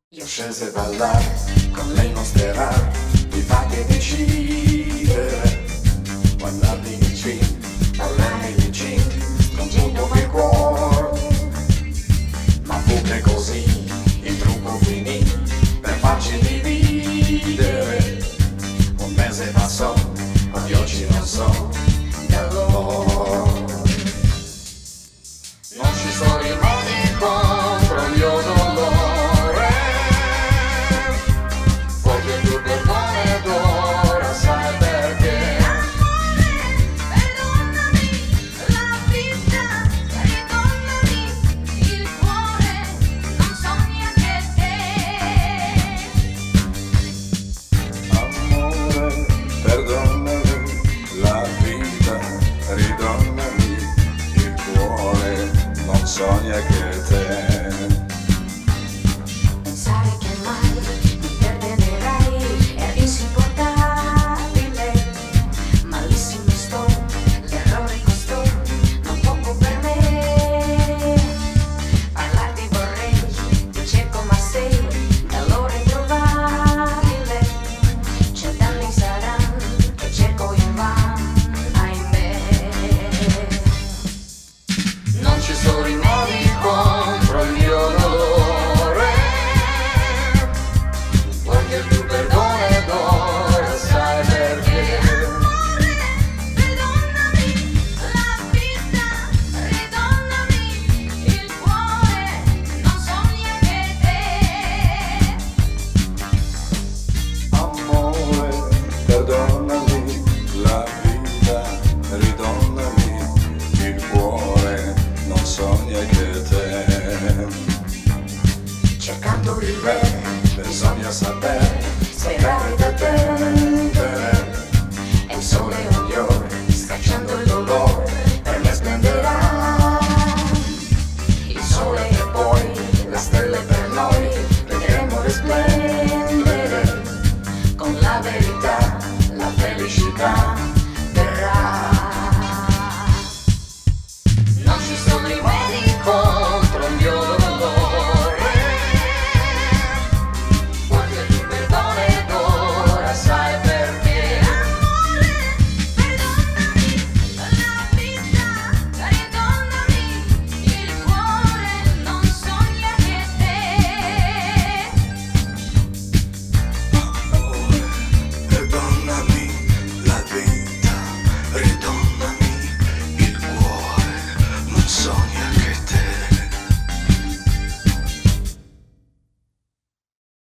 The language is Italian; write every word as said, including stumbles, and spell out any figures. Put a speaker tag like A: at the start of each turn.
A: Io scese a ballare, con lei non sterrare, mi fate decidere. Guardarmi vicino, parlarmi vicino, stringendo il cuore. Ma fu che così il trucco finì, per farci dividere. Un mese passò, oggi oggi non so d'allora. Non ci sono rimasti contro il mio dolore.
B: Sogna che te
C: pensare che mai mi perdonerai è insopportabile, malissimo sto, l'errore costò non poco per me. Parlarti vorrei, ti cerco ma sei da loro introvabile. Cent'anni saranno che cerco invano, ahimè.
A: Non ci sono rimasti contro il mio dolore. Voglio il tuo perdono ed ora sai perché.
C: Perdonami la vita, ridonnami il cuore, non sogna che te.
B: amore, perdonami la vita, ridonnami il cuore, non sogna che te.
A: Cercando il bene, bisogna sapere, sapere da te.